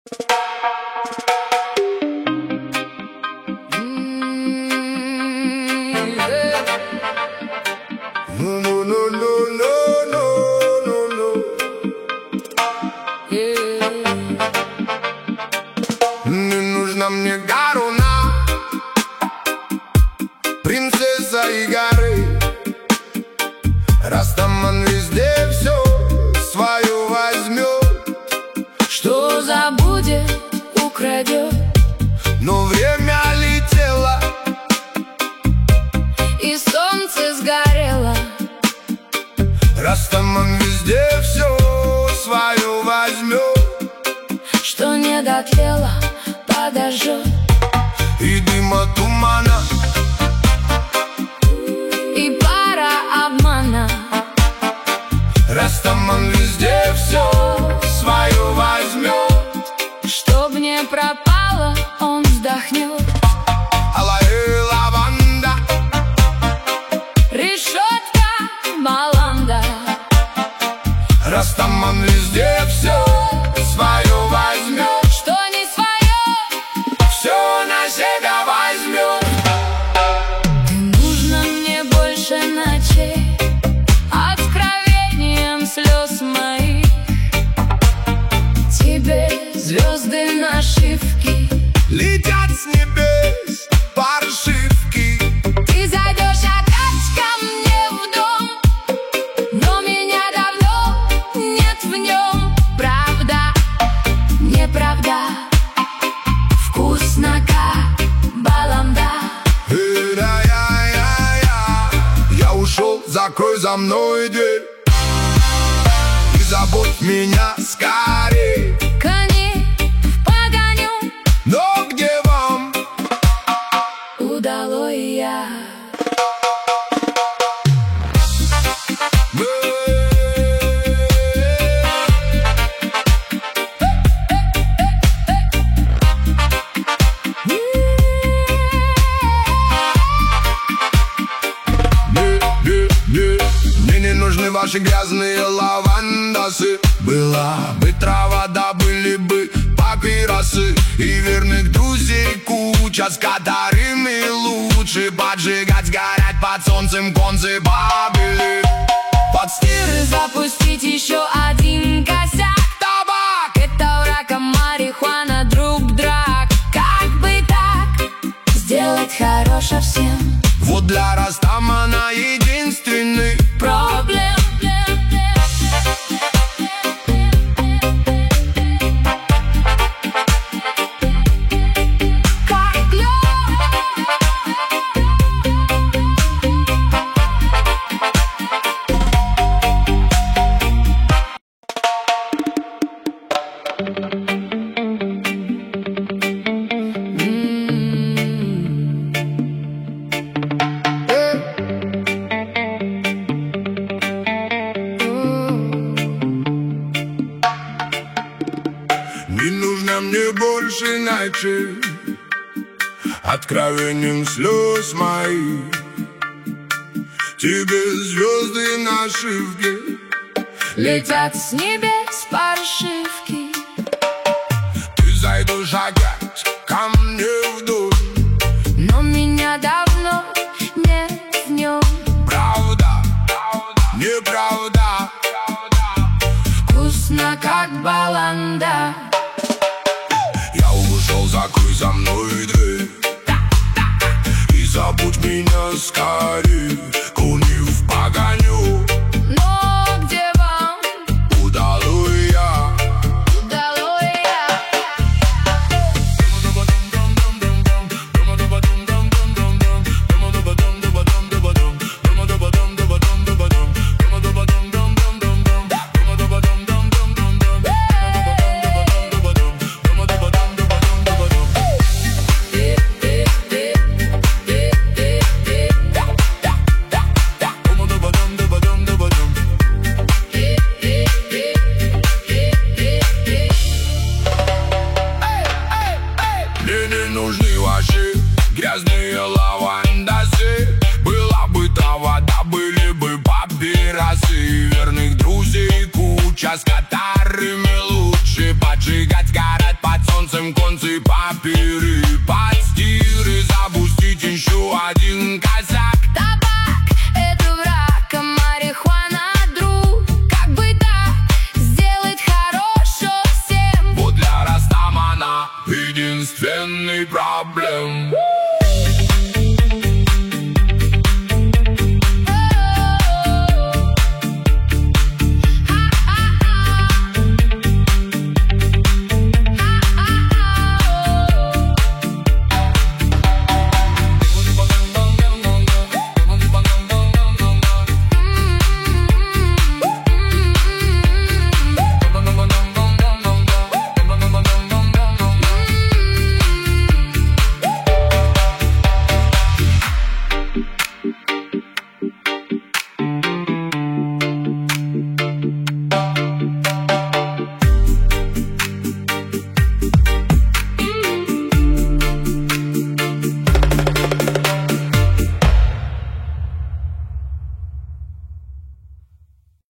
Не нужна мне Гаруна, принцесса и горы. Растаман везде все свое возьмет, что забудет, украдет. но время летело, и солнце сгорело. Растаман везде все свое возьмет, что не дотлело, подожжет. и дыма тумана, и пара обмана. Растаман везде все свое возьмет, Чтоб не пропало, он вздохнет. алая лаванда, Решетка, баланда. Растаман везде все свое возьмет, Что не свое, все на себя возьмет. ты нужно мне больше ночей, откровением слез моих. Тебе звезды нашивки, Летят с небес паршивки, ты зайдешь опять ко мне в дом, но меня давно нет в нем. Правда, неправда, вкусно как баланда. Я ушел, закрой за мной дверь и забудь меня скорей. Кони в погоню, Но где вам? удалой я. Мне не нужны ваши грязные лавандасы. Была бы трава, да были бы папиросы, и верных друзей куча, с которыми лучше поджигать, сгорять под солнцем концы бабели. Под Стиры запустить еще один косяк. табак, Это враг, марихуана, друг драк. Как бы так сделать хорошо всем? вот для Растамана единственный Проблем. Как лед. Не нужно мне больше ночей, откровением слез моих. Тебе звезды нашивки, Летят с небес паршивки, ты зайдешь опять ко мне в дом, но меня давно нет в нем. правда, неправда, Вкусно как баланда. я ушел, закрой за мной дверь и забудь меня скорее. Кони в погоню, Но где вам, удалой я. удалой я. Мне не нужны ваши грязные лавандасы. Была бы трава, да были бы папиросы, и верных друзей куча, с которыми лучше поджигать, сгорать под носом концы папиры, под стиры запустить еще один косяк. Табак — это враг, а марихуана — друг. Как бы так сделать хорошо всем? Вот для Растамана единственный проблем.